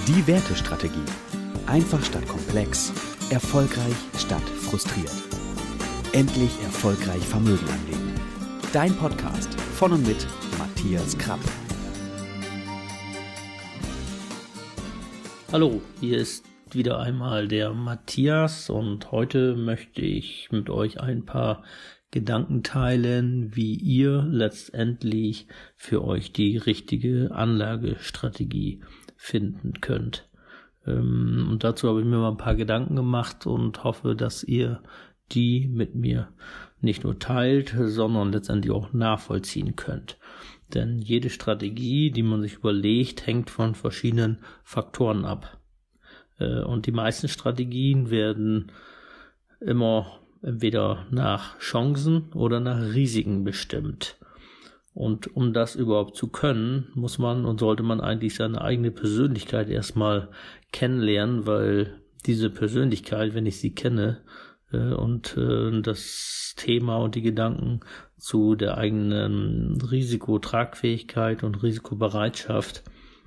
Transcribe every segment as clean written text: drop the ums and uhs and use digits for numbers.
Die Wertestrategie. Einfach statt komplex, erfolgreich statt frustriert. Endlich erfolgreich Vermögen anlegen. Dein Podcast von und mit Matthias Krapp. Hallo, hier ist wieder einmal der Matthias und heute möchte ich mit euch ein paar Gedanken teilen, wie ihr letztendlich für euch die richtige Anlagestrategie finden könnt. Und dazu habe ich mir mal ein paar Gedanken gemacht und hoffe, dass ihr die mit mir nicht nur teilt, sondern letztendlich auch nachvollziehen könnt. Denn jede Strategie, die man sich überlegt, hängt von verschiedenen Faktoren ab. Und die meisten Strategien werden immer entweder nach Chancen oder nach Risiken bestimmt. Und um das überhaupt zu können, muss man und sollte man eigentlich seine eigene Persönlichkeit erstmal kennenlernen, weil diese Persönlichkeit, wenn ich sie kenne, und das Thema und die Gedanken zu der eigenen Risikotragfähigkeit und Risikobereitschaft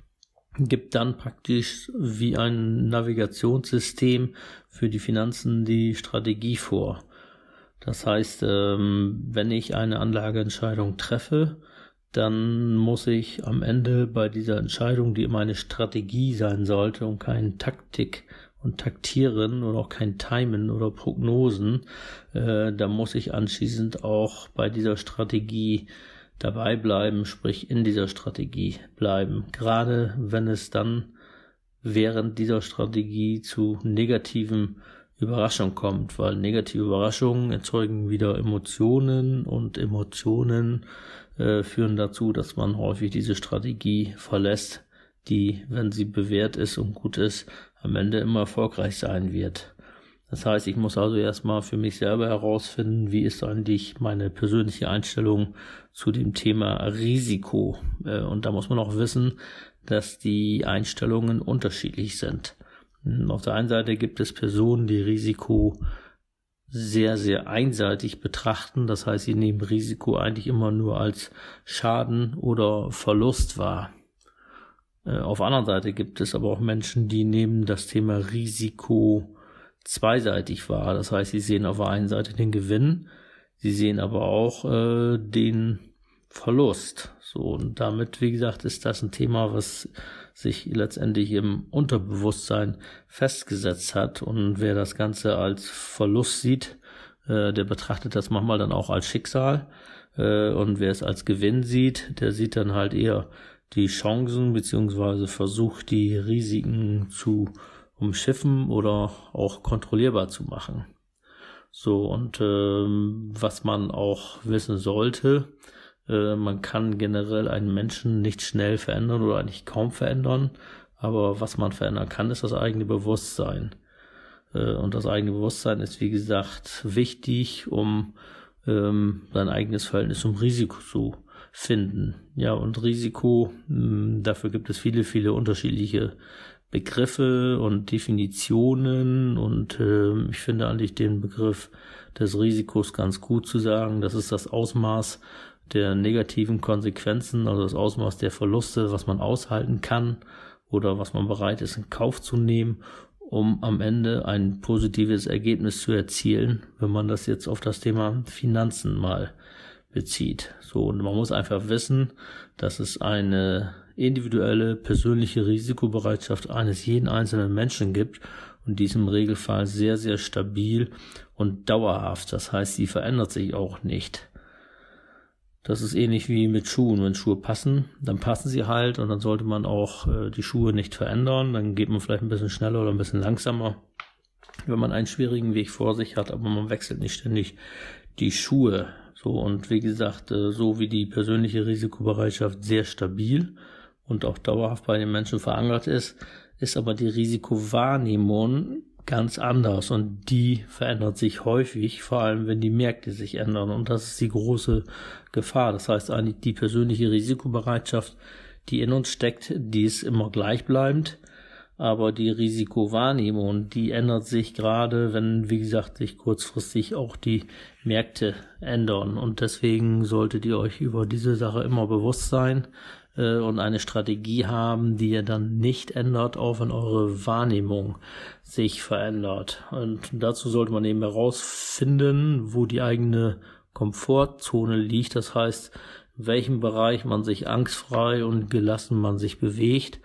gibt dann praktisch wie ein Navigationssystem für die Finanzen die Strategie vor. Das heißt, wenn ich eine Anlageentscheidung treffe, dann muss ich am Ende bei dieser Entscheidung, die immer eine Strategie sein sollte und kein Taktik und Taktieren oder auch kein Timen oder Prognosen, da muss ich anschließend auch bei dieser Strategie dabei bleiben, sprich in dieser Strategie bleiben. Gerade wenn es dann während dieser Strategie zu negativen Überraschungen kommt, weil negative Überraschungen erzeugen wieder Emotionen und Emotionen führen dazu, dass man häufig diese Strategie verlässt, die, wenn sie bewährt ist und gut ist, am Ende immer erfolgreich sein wird. Das heißt, ich muss also erstmal für mich selber herausfinden, wie ist eigentlich meine persönliche Einstellung zu dem Thema Risiko. Und da muss man auch wissen, dass die Einstellungen unterschiedlich sind. Auf der einen Seite gibt es Personen, die Risiko sehr, sehr einseitig betrachten. Das heißt, sie nehmen Risiko eigentlich immer nur als Schaden oder Verlust wahr. Auf der anderen Seite gibt es aber auch Menschen, die nehmen das Thema Risiko zweiseitig wahr. Das heißt, sie sehen auf der einen Seite den Gewinn, sie sehen aber auch den Verlust. So, und damit, wie gesagt, ist das ein Thema, was sich letztendlich im Unterbewusstsein festgesetzt hat. Und wer das Ganze als Verlust sieht, der betrachtet das manchmal dann auch als Schicksal. Und wer es als Gewinn sieht, der sieht dann halt eher die Chancen beziehungsweise versucht, die Risiken zu umschiffen oder auch kontrollierbar zu machen. So, und was man auch wissen sollte, man kann generell einen Menschen nicht schnell verändern oder eigentlich kaum verändern, aber was man verändern kann, ist das eigene Bewusstsein. Und das eigene Bewusstsein ist, wie gesagt, wichtig, um sein eigenes Verhältnis zum Risiko zu finden. Ja, und Risiko, dafür gibt es viele, viele unterschiedliche Begriffe und Definitionen und ich finde eigentlich den Begriff des Risikos ganz gut zu sagen. Das ist das Ausmaß der negativen Konsequenzen, also das Ausmaß der Verluste, was man aushalten kann oder was man bereit ist in Kauf zu nehmen, um am Ende ein positives Ergebnis zu erzielen, wenn man das jetzt auf das Thema Finanzen mal bezieht. So, und man muss einfach wissen, dass es eine individuelle, persönliche Risikobereitschaft eines jeden einzelnen Menschen gibt und die ist im Regelfall sehr, sehr stabil und dauerhaft. Das heißt, sie verändert sich auch nicht. Das ist ähnlich wie mit Schuhen. Wenn Schuhe passen, dann passen sie halt und dann sollte man auch die Schuhe nicht verändern. Dann geht man vielleicht ein bisschen schneller oder ein bisschen langsamer, wenn man einen schwierigen Weg vor sich hat, aber man wechselt nicht ständig die Schuhe. So, und wie gesagt, so wie die persönliche Risikobereitschaft sehr stabil und auch dauerhaft bei den Menschen verankert ist, ist aber die Risikowahrnehmung ganz anders und die verändert sich häufig, vor allem wenn die Märkte sich ändern und das ist die große Gefahr. Das heißt eigentlich die persönliche Risikobereitschaft, die in uns steckt, die ist immer gleichbleibend, aber die Risikowahrnehmung, die ändert sich gerade, wenn, wie gesagt, sich kurzfristig auch die Märkte ändern. Und deswegen solltet ihr euch über diese Sache immer bewusst sein, und eine Strategie haben, die ihr dann nicht ändert, auch wenn eure Wahrnehmung sich verändert. Und dazu sollte man eben herausfinden, wo die eigene Komfortzone liegt. Das heißt, in welchem Bereich man sich angstfrei und gelassen man sich bewegt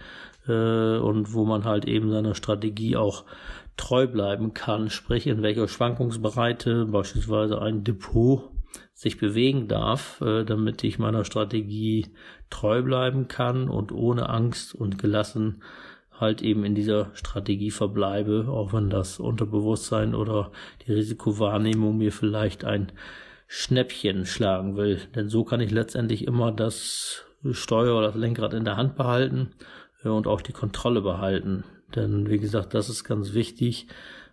und wo man halt eben seiner Strategie auch treu bleiben kann, sprich in welcher Schwankungsbreite beispielsweise ein Depot sich bewegen darf, damit ich meiner Strategie treu bleiben kann und ohne Angst und gelassen halt eben in dieser Strategie verbleibe, auch wenn das Unterbewusstsein oder die Risikowahrnehmung mir vielleicht ein Schnäppchen schlagen will. Denn so kann ich letztendlich immer das Steuer oder das Lenkrad in der Hand behalten und auch die Kontrolle behalten. Denn wie gesagt, das ist ganz wichtig,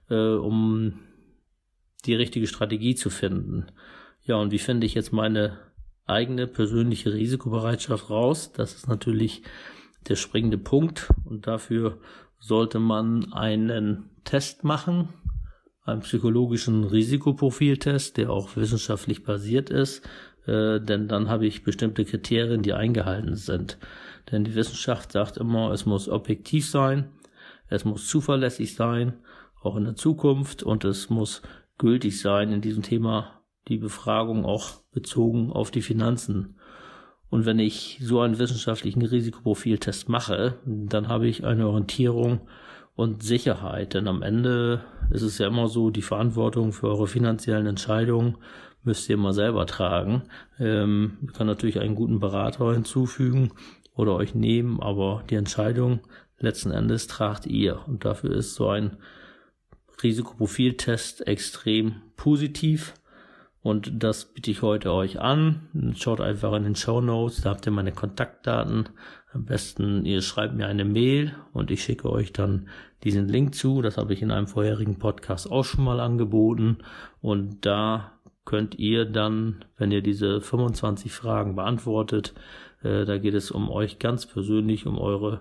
um die richtige Strategie zu finden. Ja, und wie finde ich jetzt meine eigene persönliche Risikobereitschaft raus? Das ist natürlich der springende Punkt und dafür sollte man einen Test machen, einen psychologischen Risikoprofiltest, der auch wissenschaftlich basiert ist, denn dann habe ich bestimmte Kriterien, die eingehalten sind. Denn die Wissenschaft sagt immer, es muss objektiv sein, es muss zuverlässig sein, auch in der Zukunft, und es muss gültig sein in diesem Thema, die Befragung auch bezogen auf die Finanzen. Und wenn ich so einen wissenschaftlichen Risikoprofiltest mache, dann habe ich eine Orientierung und Sicherheit. Denn am Ende ist es ja immer so, die Verantwortung für eure finanziellen Entscheidungen müsst ihr immer selber tragen. Ihr könnt natürlich einen guten Berater hinzufügen oder euch nehmen, aber die Entscheidung letzten Endes tragt ihr. Und dafür ist so ein Risikoprofiltest extrem positiv. Und das biete ich heute euch an. Schaut einfach in den Shownotes, da habt ihr meine Kontaktdaten. Am besten, ihr schreibt mir eine Mail und ich schicke euch dann diesen Link zu. Das habe ich in einem vorherigen Podcast auch schon mal angeboten. Und da könnt ihr dann, wenn ihr diese 25 Fragen beantwortet, da geht es um euch ganz persönlich, um eure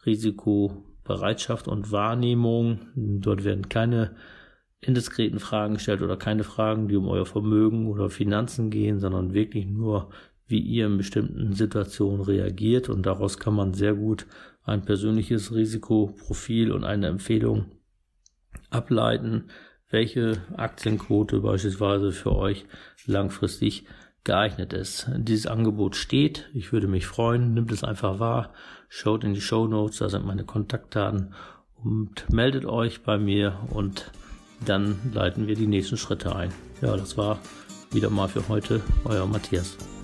Risikobereitschaft und Wahrnehmung. Dort werden keine indiskreten Fragen gestellt oder keine Fragen, die um euer Vermögen oder Finanzen gehen, sondern wirklich nur, wie ihr in bestimmten Situationen reagiert, und daraus kann man sehr gut ein persönliches Risikoprofil und eine Empfehlung ableiten, welche Aktienquote beispielsweise für euch langfristig geeignet ist. Dieses Angebot steht, ich würde mich freuen, nimmt es einfach wahr, schaut in die Shownotes, da sind meine Kontaktdaten und meldet euch bei mir und dann leiten wir die nächsten Schritte ein. Ja, das war wieder mal für heute, euer Matthias.